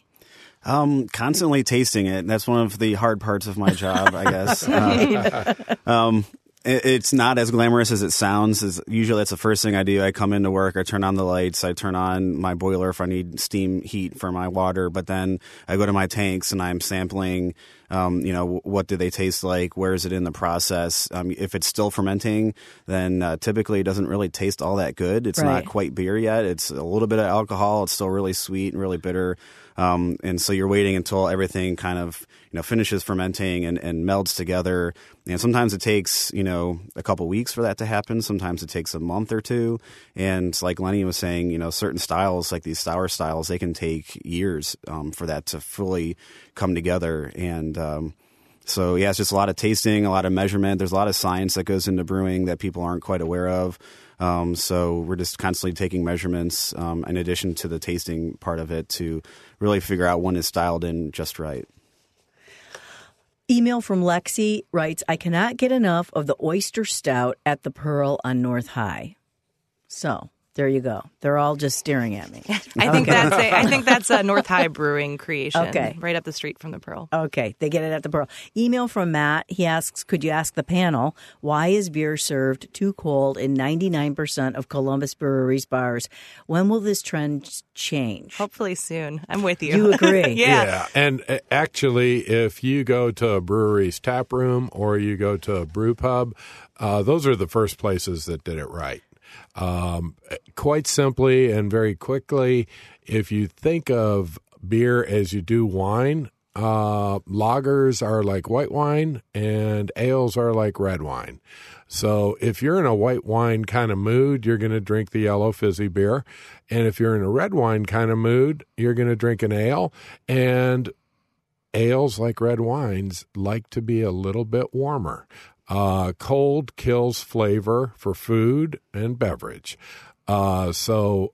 Um, constantly tasting it. That's one of the hard parts of my job, I guess. Uh, um, it, it's not as glamorous as it sounds. It's, usually that's the first thing I do. I come into work, I turn on the lights, I turn on my boiler if I need steam heat for my water, but then I go to my tanks and I'm sampling, um, you know, what do they taste like? Where is it in the process? Um, if it's still fermenting, then uh, typically it doesn't really taste all that good. It's Right. not quite beer yet. It's a little bit of alcohol. It's still really sweet and really bitter. Um, and so you're waiting until everything kind of, you know, finishes fermenting and, and melds together. And sometimes it takes, you know, a couple weeks for that to happen. Sometimes it takes a month or two. And like Lenny was saying, you know, certain styles, like these sour styles, they can take years um, for that to fully come together. And um, so, yeah, it's just a lot of tasting, a lot of measurement. There's a lot of science that goes into brewing that people aren't quite aware of. Um, so we're just constantly taking measurements um, in addition to the tasting part of it to really figure out when it's dialed in just right. Email from Lexi writes, I cannot get enough of the oyster stout at the Pearl on North High. So There you go. They're all just staring at me. I think that's a, I think that's a North High Brewing creation. Okay. Right up the street from the Pearl. Okay, they get it at the Pearl. Email from Matt. He asks, could you ask the panel, why is beer served too cold in ninety-nine percent of Columbus Brewery's bars? When will this trend change? Hopefully soon. I'm with you. You agree? Yeah. Yeah. And uh, actually, if you go to a brewery's tap room or you go to a brew pub, uh, those are the first places that did it right. Um, quite simply and very quickly, if you think of beer as you do wine, uh, lagers are like white wine and ales are like red wine. So if you're in a white wine kind of mood, you're going to drink the yellow fizzy beer. And if you're in a red wine kind of mood, you're going to drink an ale. And ales, like red wines, like to be a little bit warmer. Uh, cold kills flavor for food and beverage. Uh, so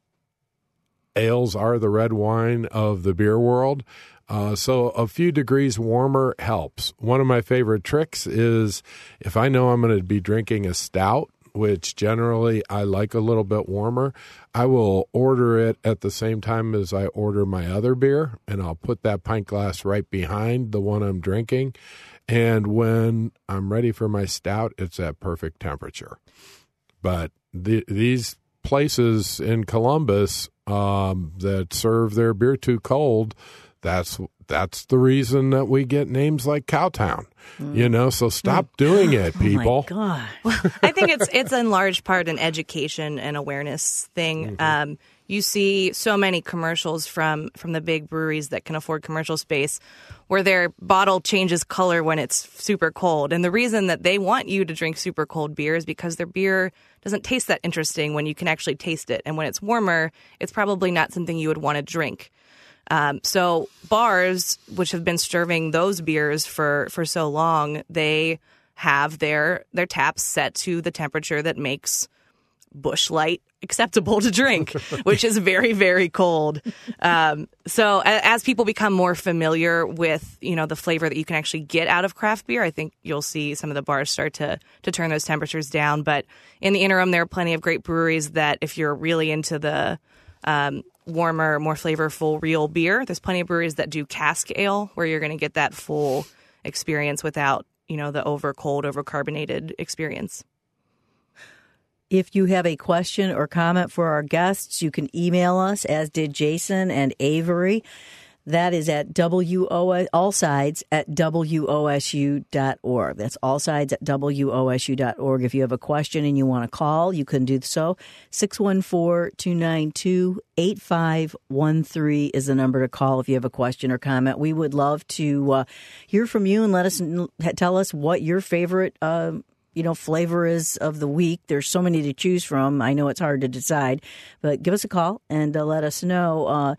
ales are the red wine of the beer world. Uh, so a few degrees warmer helps. One of my favorite tricks is if I know I'm going to be drinking a stout, which generally I like a little bit warmer, I will order it at the same time as I order my other beer, and I'll put that pint glass right behind the one I'm drinking. And when I'm ready for my stout, it's at perfect temperature. But the, these places in Columbus um, that serve their beer too cold, that's that's the reason that we get names like Cowtown. Mm. You know, so stop mm. doing it, people. Oh my God. I think it's it's in large part an education and awareness thing. Mm-hmm. Um, you see so many commercials from, from the big breweries that can afford commercial space where their bottle changes color when it's super cold. And the reason that they want you to drink super cold beer is because their beer doesn't taste that interesting when you can actually taste it. And when it's warmer, it's probably not something you would want to drink. Um, so bars, which have been serving those beers for, for so long, they have their their taps set to the temperature that makes Busch Light acceptable to drink, which is very, very cold. Um, so as people become more familiar with, you know, the flavor that you can actually get out of craft beer, I think you'll see some of the bars start to to turn those temperatures down. But in the interim, there are plenty of great breweries that if you're really into the um, warmer, more flavorful real beer, there's plenty of breweries that do cask ale where you're going to get that full experience without, you know, the over cold, over carbonated experience. If you have a question or comment for our guests, you can email us, as did Jason and Avery. That is at W O S, allsides at W O S U dot org. That's allsides at W O S U dot org. If you have a question and you want to call, you can do so. six one four, two nine two, eight five one three is the number to call if you have a question or comment. We would love to uh, hear from you and let us tell us what your favorite uh, you know, flavor is of the week. There's so many to choose from. I know it's hard to decide, but give us a call and uh, let us know. Uh,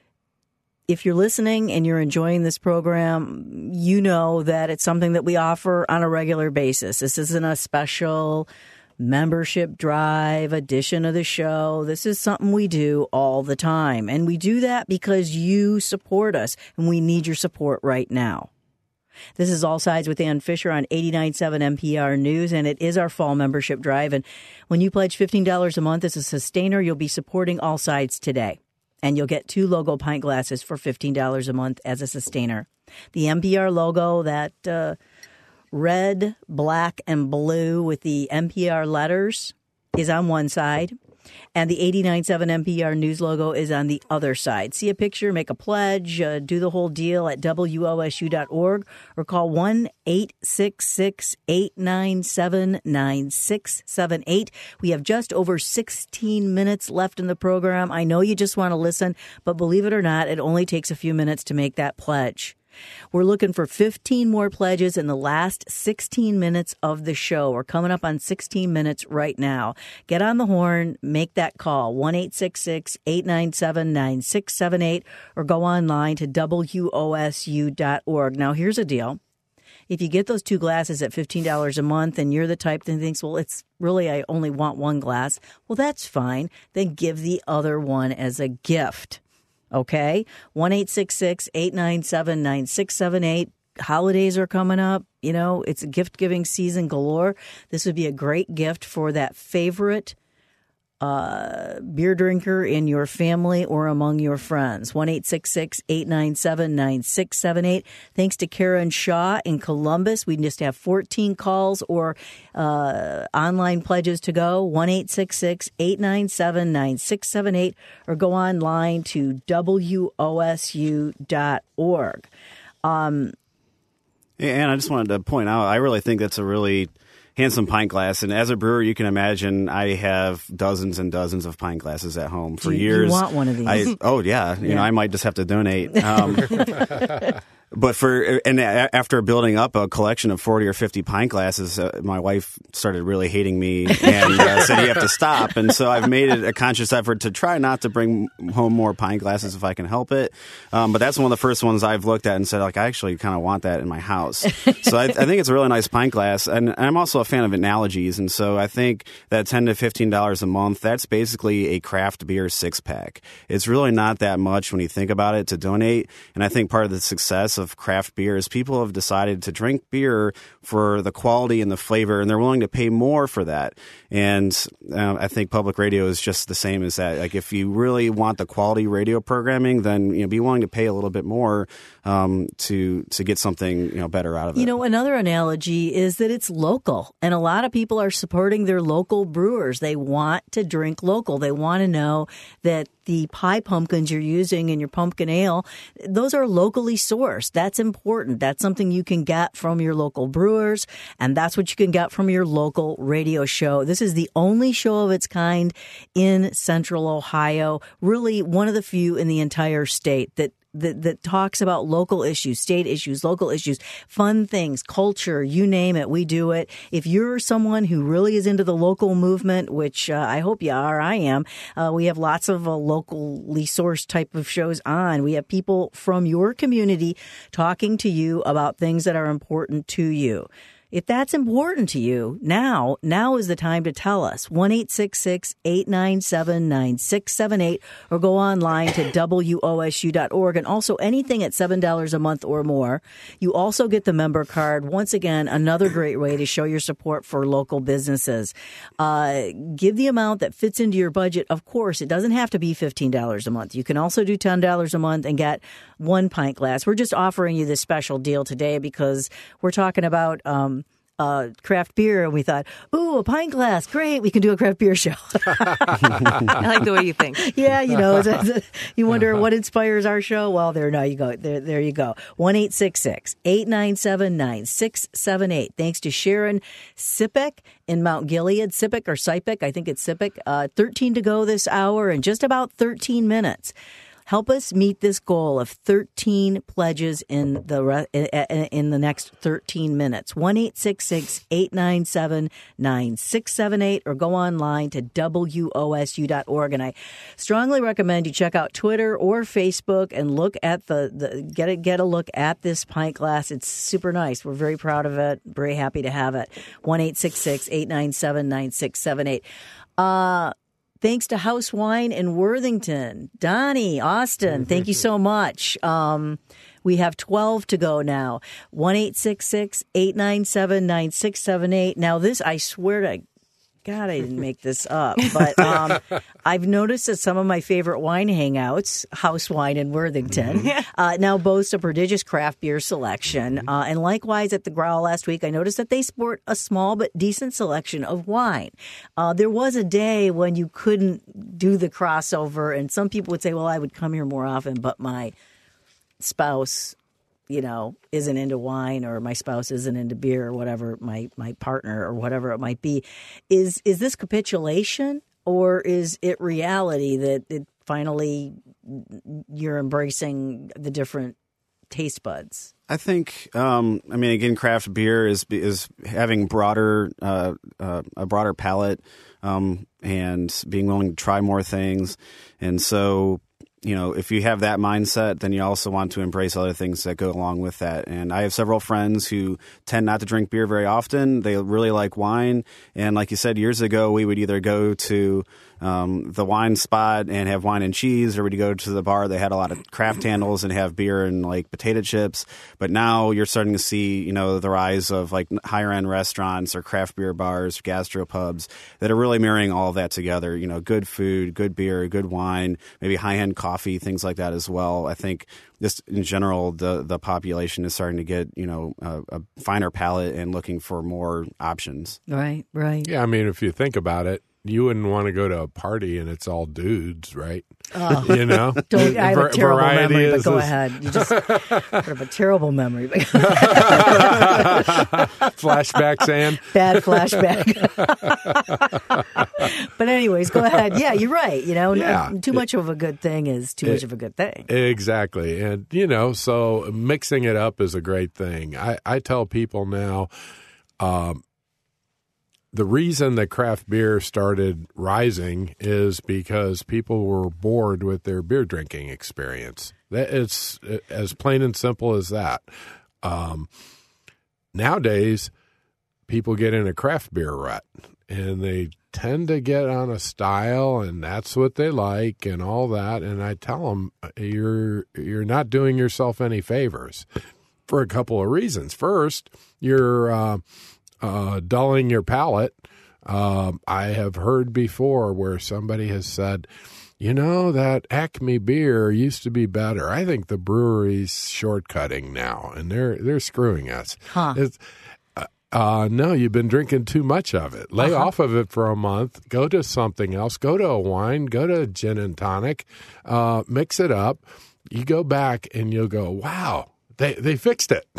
if you're listening and you're enjoying this program, you know that it's something that we offer on a regular basis. This isn't a special membership drive edition of the show. This is something we do all the time. And we do that because you support us, and we need your support right now. This is All Sides with Ann Fisher on eighty-nine point seven N P R News, and it is our fall membership drive. And when you pledge fifteen dollars a month as a sustainer, you'll be supporting All Sides today. And you'll get two logo pint glasses for fifteen dollars a month as a sustainer. The N P R logo, that uh, red, black, and blue with the N P R letters, is on one side. And the eighty-nine point seven N P R News logo is on the other side. See a picture, make a pledge, uh, do the whole deal at W O S U dot org or call one eight six six, eight nine seven, nine six seven eight. We have just over sixteen minutes left in the program. I know you just want to listen, but believe it or not, it only takes a few minutes to make that pledge. We're looking for fifteen more pledges in the last sixteen minutes of the show. We're coming up on sixteen minutes right now. Get on the horn, make that call, one eight six six, eight nine seven, nine six seven eight, or go online to W O S U dot org. Now, here's a deal. If you get those two glasses at fifteen dollars a month and you're the type that thinks, well, it's really, I only want one glass, well, that's fine. Then give the other one as a gift. Okay, one eight six six, eight nine seven, nine six seven eight. Holidays are coming up. You know, it's gift-giving season galore. This would be a great gift for that favorite uh, beer drinker in your family or among your friends. one eight six six, eight nine seven, nine six seven eight. Thanks to Karen Shaw in Columbus. We just have fourteen calls or uh, online pledges to go. one eight six six, eight nine seven, nine six seven eight or go online to W O S U dot org. Um, and I just wanted to point out, I really think that's a really handsome pint glass. And as a brewer, you can imagine I have dozens and dozens of pint glasses at home for Do you, years. You want one of these? I, oh, yeah. You yeah. know, I might just have to donate. Um, But for and after building up a collection of forty or fifty pint glasses, uh, my wife started really hating me and uh, said, you have to stop. And so I've made it a conscious effort to try not to bring home more pint glasses if I can help it. Um, but that's one of the first ones I've looked at and said, like, I actually kind of want that in my house. So I, I think it's a really nice pint glass. And I'm also a fan of analogies. And so I think that ten to fifteen dollars a month, that's basically a craft beer six pack. It's really not that much when you think about it to donate. And I think part of the success of craft beer is people have decided to drink beer for the quality and the flavor, and they're willing to pay more for that. And uh, I think public radio is just the same as that. Like, if you really want the quality radio programming, then, you know, be willing to pay a little bit more um, to to get something, you know, better out of it. You know, another analogy is that it's local, and a lot of people are supporting their local brewers. They want to drink local. They want to know that the pie pumpkins you're using in your pumpkin ale, those are locally sourced. That's important. That's something you can get from your local brewers, and that's what you can get from your local radio show. This is the only show of its kind in Central Ohio, really one of the few in the entire state that That, that talks about local issues, state issues, local issues, fun things, culture, you name it, we do it. If you're someone who really is into the local movement, which uh, I hope you are, I am, uh, we have lots of uh, locally sourced type of shows on. We have people from your community talking to you about things that are important to you. If that's important to you, now, now is the time to tell us. one eight six six, eight nine seven, nine six seven eight or go online to W O S U dot org. And also anything at seven dollars a month or more. You also get the member card. Once again, another great way to show your support for local businesses. Uh, give the amount that fits into your budget. Of course, it doesn't have to be fifteen dollars a month. You can also do ten dollars a month and get one pint glass. We're just offering you this special deal today because we're talking about um, Uh, craft beer, and we thought, ooh, a pint glass, great, we can do a craft beer show. I like the way you think. Yeah, you know, it's, it's, you wonder what inspires our show? Well, there, no, you go. There, there you go. one eight six six, eight nine seven, nine six seven eight. Thanks to Sharon Sipek in Mount Gilead. Sipek or Sipek, I think it's Sipek. Uh, thirteen to go this hour in just about thirteen minutes. Help us meet this goal of thirteen pledges in the in the next thirteen minutes. one eight six six, eight nine seven, nine six seven eight or go online to W O S U dot org. And I strongly recommend you check out Twitter or Facebook and look at the, the get a, get a look at this pint glass. It's super nice. We're very proud of it. Very happy to have it. one eight six six, eight nine seven, nine six seven eight. Uh Thanks to House Wine in Worthington. Donnie, Austin, thank you so much. Um, we have twelve to go now. one eight six six, eight nine seven, nine six seven eight. Now, this, I swear to God, I didn't make this up. But um, I've noticed that some of my favorite wine hangouts, House Wine in Worthington, uh, now boast a prodigious craft beer selection. Uh, and likewise at the Growl last week, I noticed that they sport a small but decent selection of wine. Uh, there was a day when you couldn't do the crossover, and some people would say, well, I would come here more often, but my spouse, you know, isn't into wine, or my spouse isn't into beer, or whatever, my, my partner or whatever it might be. Is is this capitulation, or is it reality that it finally you're embracing the different taste buds? I think, um, I mean, again, craft beer is is having broader uh, uh, a broader palate um, and being willing to try more things, and so you know, if you have that mindset, then you also want to embrace other things that go along with that. And I have several friends who tend not to drink beer very often. They really like wine. And like you said, years ago, we would either go to um, the wine spot and have wine and cheese, or we'd go to the bar. They had a lot of craft handles and have beer and like potato chips. But now you're starting to see, you know, the rise of like higher end restaurants or craft beer bars, gastropubs that are really marrying all of that together. You know, good food, good beer, good wine, maybe high end coffee, things like that as well. I think just in general, the the population is starting to get, you know, a, a finer palate and looking for more options. Right, right. Yeah, I mean, if you think about it, you wouldn't want to go to a party and it's all dudes, right? Oh, you know, don't, I have a terrible variety memory, but is go this- ahead. You just have a terrible memory. Flashbacks, Ann. Bad flashback. But anyways, go ahead. Yeah, you're right. You know, Yeah. too much of a good thing is too much of a good thing. Exactly. And, you know, so mixing it up is a great thing. I, I tell people now, um, the reason that craft beer started rising is because people were bored with their beer drinking experience. That it's as plain and simple as that. Um, nowadays, people get in a craft beer rut, and they tend to get on a style, and that's what they like and all that. And I tell them, you're you're not doing yourself any favors for a couple of reasons. First, you're uh, uh, dulling your palate. Um, I have heard before where somebody has said, you know, that Acme beer used to be better. I think the brewery's shortcutting now, and they're they're screwing us. Huh. It's, uh, uh, no, you've been drinking too much of it. Lay Uh-huh. off of it for a month. Go to something else. Go to a wine. Go to gin and tonic. Uh, mix it up. You go back, and you'll go, wow. They they fixed it.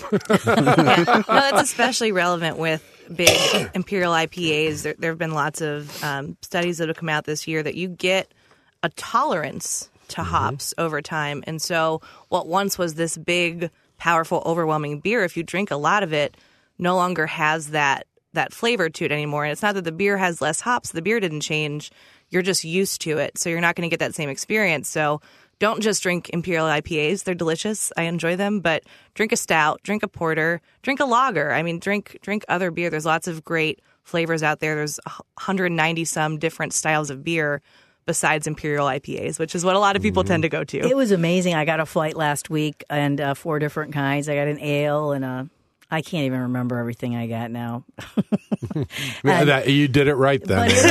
No, that's especially relevant with big imperial I P As. There, there have been lots of um, studies that have come out this year that you get a tolerance to Mm-hmm. hops over time. And so what once was this big, powerful, overwhelming beer, if you drink a lot of it, no longer has that that flavor to it anymore. And it's not that the beer has less hops. The beer didn't change. You're just used to it. So you're not going to get that same experience. So don't just drink imperial I P As. They're delicious. I enjoy them. But drink a stout, drink a porter, drink a lager. I mean, drink drink other beer. There's lots of great flavors out there. There's one hundred ninety some different styles of beer besides imperial I P As, which is what a lot of people tend to go to. It was amazing. I got a flight last week and uh, four different kinds. I got an ale and a. I can't even remember everything I got now. Yeah, that, you did it right then. But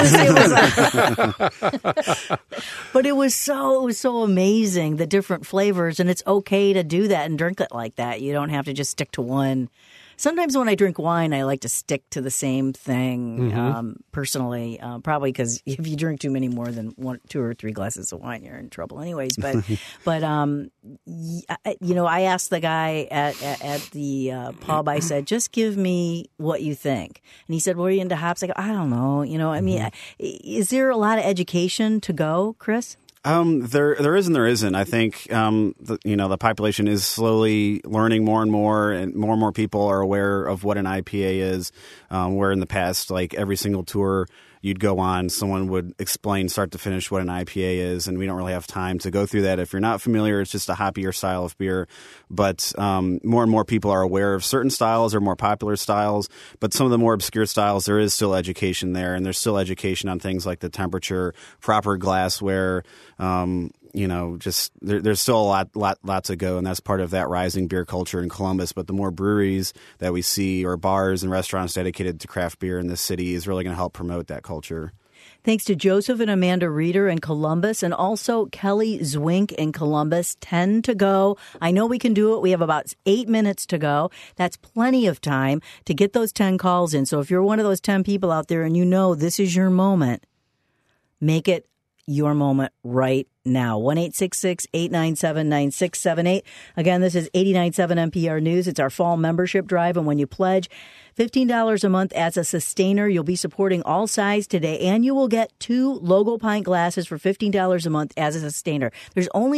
it, was, it was, but it was so it was so amazing, the different flavors, and it's okay to do that and drink it like that. You don't have to just stick to one. Sometimes when I drink wine, I like to stick to the same thing. Mm-hmm. Um, personally, uh, probably because if you drink too many more than one, two or three glasses of wine, you're in trouble, anyways. But, but um, y- you know, I asked the guy at at, at the uh, pub. I said, "Just give me what you think." And he said, "Well, are you into hops?" I go, "I don't know." You know, I mean, I- is there a lot of education to go, Chris? Um, there, there is and there isn't. I think, um, the, you know, the population is slowly learning more and more, and more and more people are aware of what an I P A is. Um, where in the past, like every single tour you'd go on, someone would explain start to finish what an I P A is, and we don't really have time to go through that. If you're not familiar, it's just a hoppier style of beer. But um, more and more people are aware of certain styles or more popular styles. But some of the more obscure styles, there is still education there, and there's still education on things like the temperature, proper glassware. Um, you know, just there, there's still a lot, lot, lot to go, and that's part of that rising beer culture in Columbus. But the more breweries that we see, or bars and restaurants dedicated to craft beer in this city, is really going to help promote that culture. Thanks to Joseph and Amanda Reeder in Columbus, and also Kelly Zwink in Columbus. ten to go. I know we can do it. We have about eight minutes to go. That's plenty of time to get those ten calls in. So if you're one of those ten people out there and you know this is your moment, make it your moment right now. one eight six six, eight nine seven, nine six seven eight. Again, this is eighty-nine point seven N P R News. It's our fall membership drive, and when you pledge fifteen dollars a month as a sustainer, you'll be supporting All Sides today, and you will get two Logo Pint glasses for fifteen dollars a month as a sustainer. There's only about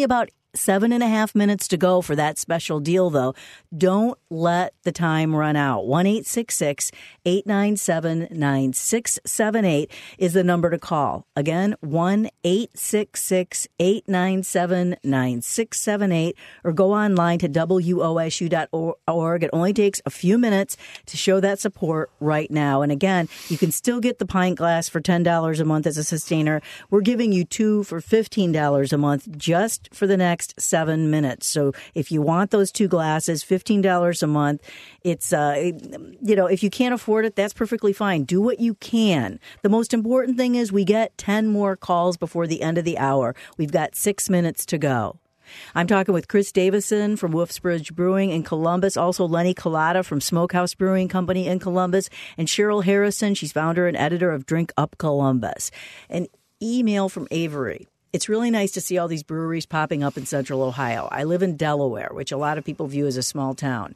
Seven and a half minutes to go for that special deal, though. Don't let the time run out. one eight six six, eight nine seven, nine six seven eight is the number to call. Again, one eight six six, eight nine seven, nine six seven eight, or go online to W O S U dot org. It only takes a few minutes to show that support right now. And again, you can still get the pint glass for ten dollars a month as a sustainer. We're giving you two for fifteen dollars a month just for the next seven minutes. So if you want those two glasses, fifteen dollars a month, it's, uh, you know, if you can't afford it, that's perfectly fine. Do what you can. The most important thing is we get ten more calls before the end of the hour. We've got six minutes to go. I'm talking with Chris Davison from Wolf's Bridge Brewing in Columbus, also Lenny Collada from Smokehouse Brewing Company in Columbus, and Cheryl Harrison. She's founder and editor of Drink Up Columbus. An email from Avery. It's really nice to see all these breweries popping up in Central Ohio. I live in Delaware, which a lot of people view as a small town.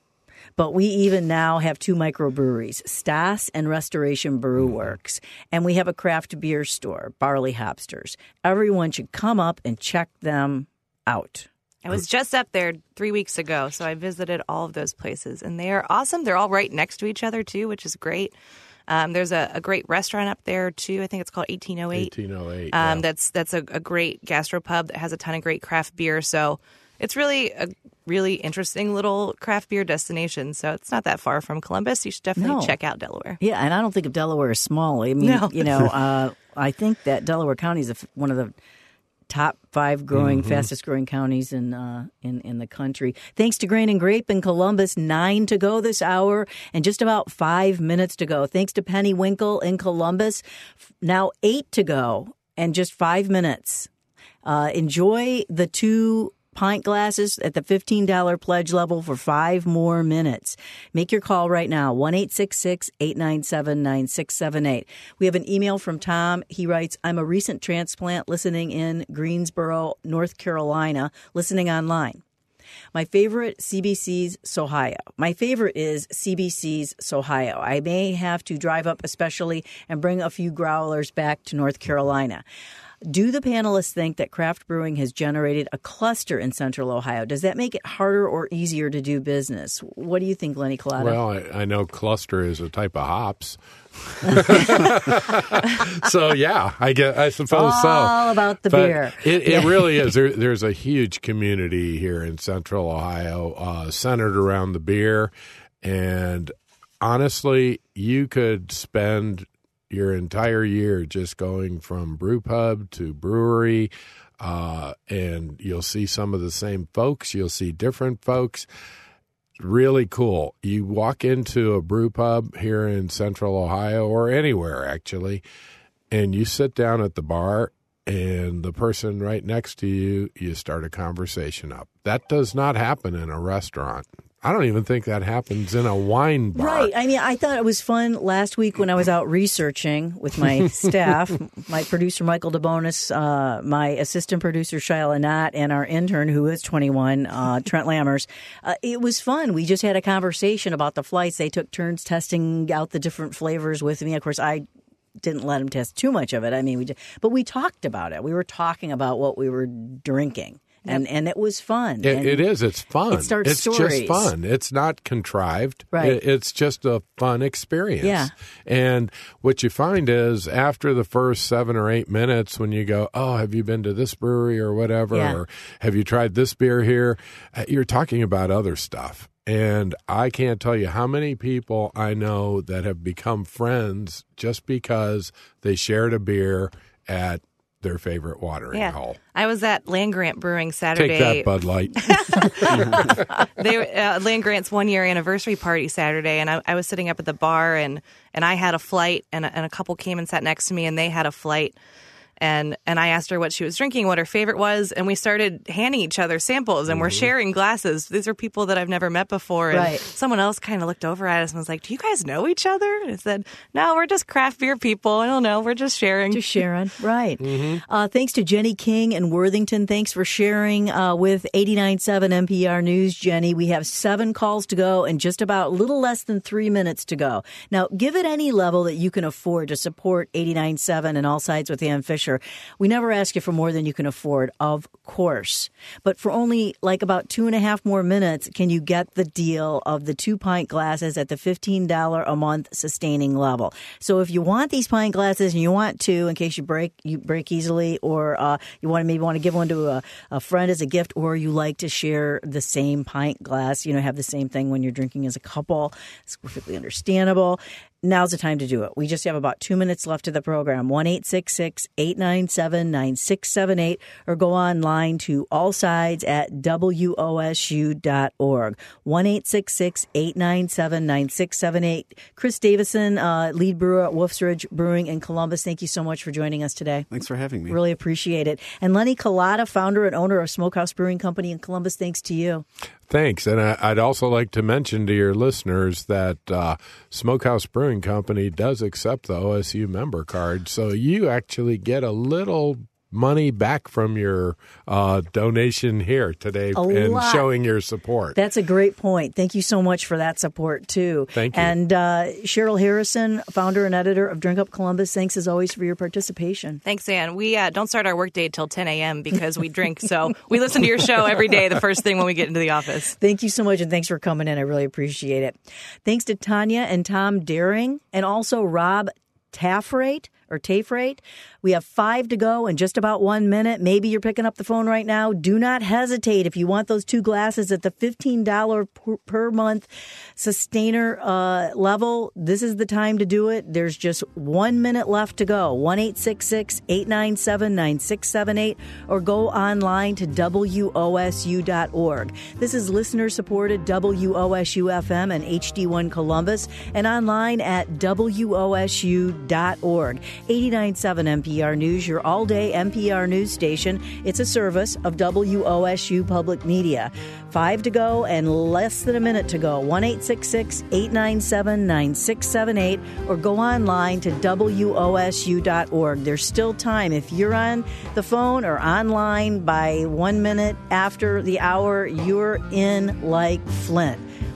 But we even now have two microbreweries, Stas and Restoration Brew Works. And we have a craft beer store, Barley Hopsters. Everyone should come up and check them out. I was just up there three weeks ago, so I visited all of those places. And they are awesome. They're all right next to each other, too, which is great. Um, there's a, a great restaurant up there, too. I think it's called eighteen oh eight. eighteen oh eight, um, yeah. That's that's a, a great gastropub that has a ton of great craft beer. So it's really a really interesting little craft beer destination. So it's not that far from Columbus. You should definitely No. check out Delaware. Yeah, and I don't think of Delaware as small. I mean, No. you know, uh, I think that Delaware County is a, one of the top five growing, Mm-hmm. fastest growing counties in, uh, in in the country. Thanks to Grain and Grape in Columbus, nine to go this hour and just about five minutes to go. Thanks to Penny Winkle in Columbus, now eight to go and just five minutes. Uh, enjoy the two pint glasses at the fifteen dollars pledge level for five more minutes. Make your call right now, one eight six six, eight nine seven, nine six seven eight. We have an email from Tom. He writes, I'm a recent transplant listening in Greensboro, North Carolina, listening online. My favorite, C B C's Sohio. My favorite is C B C's Sohio. I may have to drive up especially and bring a few growlers back to North Carolina. Do the panelists think that craft brewing has generated a cluster in Central Ohio? Does that make it harder or easier to do business? What do you think, Lenny Collada? Well, I, I know cluster is a type of hops. So, yeah, I get. I suppose it's so. all about the But beer. It, it really is. There, there's a huge community here in Central Ohio uh, centered around the beer. And honestly, you could spend your entire year just going from brew pub to brewery, uh, and you'll see some of the same folks. You'll see different folks. Really cool. You walk into a brew pub here in Central Ohio or anywhere, actually, and you sit down at the bar, and the person right next to you, you start a conversation up. That does not happen in a restaurant. I don't even think that happens in a wine bar. Right. I mean, I thought it was fun last week when I was out researching with my staff, my producer, Michael DeBonis, uh, my assistant producer, Shyla Knott, and our intern, who is twenty-one, uh, Trent Lammers. Uh, it was fun. We just had a conversation about the flights. They took turns testing out the different flavors with me. Of course, I didn't let them test too much of it. I mean, we just, but we talked about it. We were talking about what we were drinking. And and it was fun. It, and it is. It's fun. It starts it's stories. just fun. It's not contrived. Right. It, it's just a fun experience. Yeah. And what you find is after the first seven or eight minutes when you go, oh, have you been to this brewery or whatever? Yeah. Or have you tried this beer here? Uh, You're talking about other stuff. And I can't tell you how many people I know that have become friends just because they shared a beer at their favorite watering Yeah. hole. I was at Land Grant Brewing Saturday. Take that, Bud Light. they were, uh, Land Grant's one year anniversary party Saturday, and I, I was sitting up at the bar, and, and I had a flight, and a, and a couple came and sat next to me, and they had a flight. And and I asked her what she was drinking, what her favorite was, and we started handing each other samples, and we're sharing glasses. These are people that I've never met before. And Right. someone else kind of looked over at us and was like, do you guys know each other? And I said, no, we're just craft beer people. I don't know. We're just sharing. Just sharing, right. Mm-hmm. Uh, thanks to Jenny King in Worthington. Thanks for sharing uh, with eighty-nine point seven N P R News, Jenny. We have seven calls to go and just about a little less than three minutes to go. Now, give it any level that you can afford to support eighty-nine point seven and All Sides with Ann Fisher. manufacturer. We never ask you for more than you can afford, of course. But for only like about two and a half more minutes, can you get the deal of the two pint glasses at the fifteen dollars a month sustaining level. So if you want these pint glasses and you want two in case you break you break easily, or uh, you want to maybe want to give one to a, a friend as a gift, or you like to share the same pint glass, you know, have the same thing when you're drinking as a couple, it's perfectly understandable. Now's the time to do it. We just have about two minutes left of the program. one eight six six, eight nine seven, nine six seven eight, or go online to allsides at W O S U dot org. one eight six six, eight nine seven, nine six seven eight. Chris Davison, uh, lead brewer at Wolf's Ridge Brewing in Columbus, thank you so much for joining us today. Thanks for having me. Really appreciate it. And Lenny Collada, founder and owner of Smokehouse Brewing Company in Columbus, thanks to you. Thanks. And I, I'd also like to mention to your listeners that uh, Smokehouse Brewing Company does accept the O S U member card. So you actually get a little money back from your uh, donation here today A and lot. showing your support. That's a great point. Thank you so much for that support, too. Thank you. And uh, Cheryl Harrison, founder and editor of Drink Up Columbus, thanks as always for your participation. Thanks, Ann. We uh, don't start our workday till ten a.m. because we drink. So we listen to your show every day, the first thing when we get into the office. Thank you so much, and thanks for coming in. I really appreciate it. Thanks to Tanya and Tom Daring, and also Rob Taffrate or Tafrate. We have five to go in just about one minute. Maybe you're picking up the phone right now. Do not hesitate. If you want those two glasses at the fifteen dollars per, per month sustainer uh, level, this is the time to do it. There's just one minute left to go. one eight six six, eight nine seven, nine six seven eight, or go online to W O S U dot org. This is listener-supported W O S U F M and H D one Columbus, and online at W O S U dot org. eighty-nine point seven N P R News, your all-day N P R news station. It's a service of W O S U Public Media. Five to go and less than a minute to go. one eight six six, eight nine seven, nine six seven eight, or go online to W O S U dot org. There's still time. If you're on the phone or online by one minute after the hour, you're in like Flint.